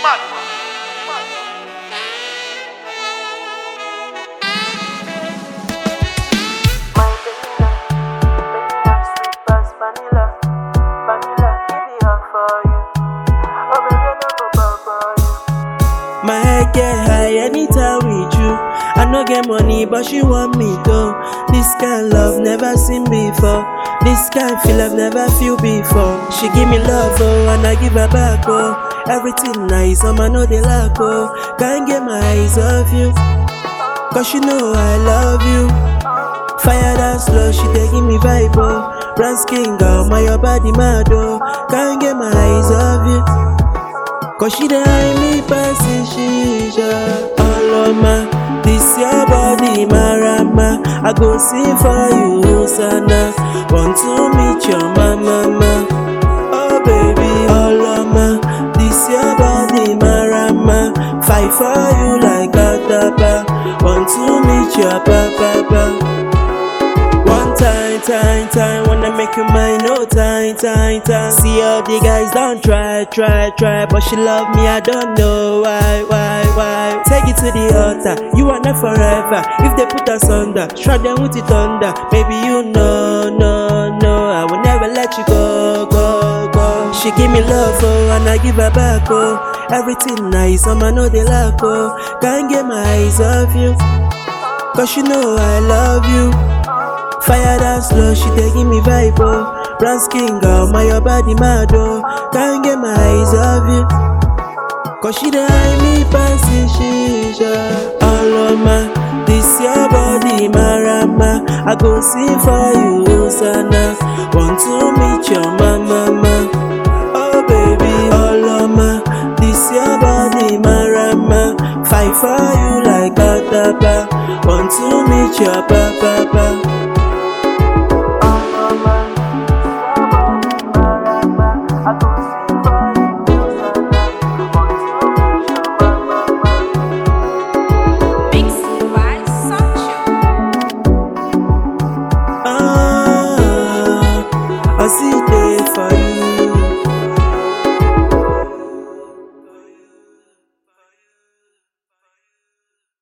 My head get high anytime with you. I no get money, but she want me though. This kind love never seen before. This kind feel I've never feel before. She give me love, oh, and I give her back, oh. Everything nice, I know they lack, oh. Can't get my eyes off you, cause you know I love you. Fire that slow, she dey give me vibe, oh. Brown skin girl, my your body mad, oh. Can't get my eyes off you, cause she dey eye me passing shisha. All of my, this your body marama. I go sing for you, Hosanna. Want to meet your mama. Oh baby, all of my, this your body marama. Fight for you like a tapa. Want to meet your papa. One time, wanna make you mine, no time. See all the guys don't try, but she love me, I don't know why. Take it to the altar, you are not forever. If they put us under, strike them with it under. Baby, you know, I will never let you go. She give me love, oh, and I give her back, oh. Everything nice, I know they lack, oh. Can't get my eyes off you, cause you know I love you. Fire that slow, she dey give me vibe, oh. Brown skin girl, my your body mad, oh. Can't get my eyes off you, cause she dey eye me passing shisha. All of my, this your body marama. I go sing for you, Hosanna. Want to meet your mama. Oh baby, all of my, this your body marama. Fight for you like a tapa. Want to meet your papa.